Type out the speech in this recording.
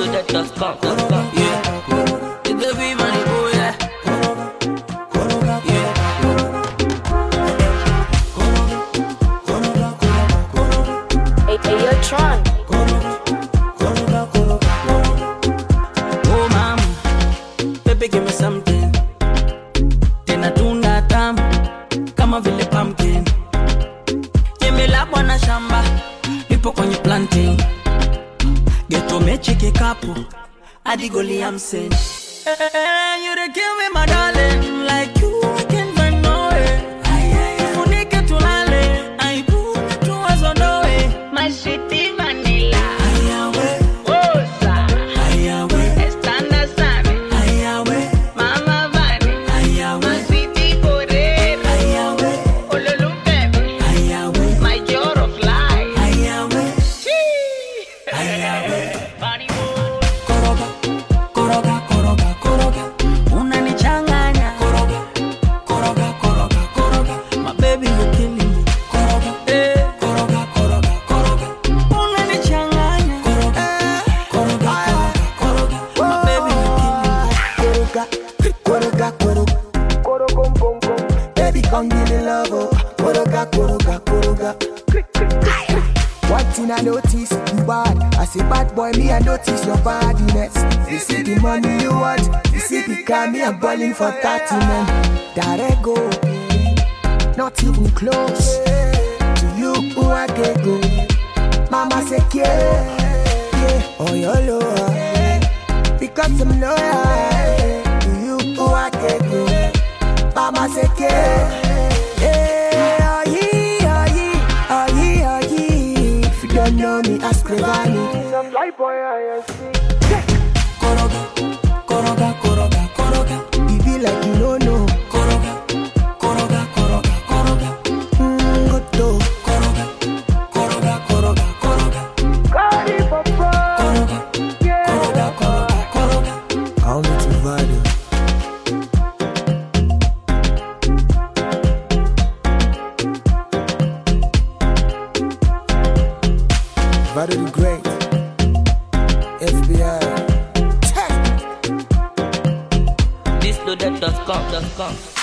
Disloaded.com. Yeah. It's the V money boy, yeah. Hey, yo, Tron. Oh, mama, baby, give me something. Tena tunda tamu kama vile pumpkin. Jembe la bwana shamba lipo kwenye planting. Geto mechi kikapu hadi goli ya mseni. You dey kill me my darling, like you I can't find no way. Funike tulale, aibu tuwazodoe. My city vanilla. Ayawe, Osa. ayawe, Estanda Sane. ayawe, Mama Vani. ayawe, My city Corera. ayawe, Ololu baby. ayawe, My joy of life. ayawe, Chee. ayawe. Bunny boy. Koroga, koroga, koroga, koroga. Unanichanganya. Koroga, koroga, koroga, koroga. My baby you killing me. Koroga, koroga, koroga, koroga. Unanichanganya. Koroga, koroga, koroga, koroga. My baby you killing me. Koroga, baby, come give me love, oh. Koroga. One thing I notice, you bad. I say bad boy, me I notice your badness. This is the money you want. This is the car, me I'm balling for 30 men. There go, not even close to you who I can go. Mama say yeah, oh your lower, because I'm loyal to you who I can go. Mama say yeah, oh yeah. If you don't know me, ask Revani. Some light boy I see. Koroga, koroga, koroga, koroga. You be like you don't know. Koroga, koroga, koroga, koroga. Go to Koroga, koroga, koroga, koroga. Cardi for fun. Koroga, koroga, koroga, koroga. Call me to Vado. Vado the Great. FBI. Disloaded.com.